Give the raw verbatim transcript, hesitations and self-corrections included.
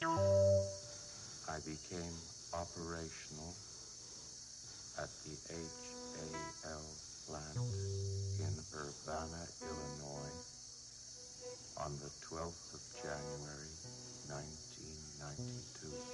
I became operational at the H A L plant in Urbana, Illinois on the twelfth of January, nineteen ninety-two.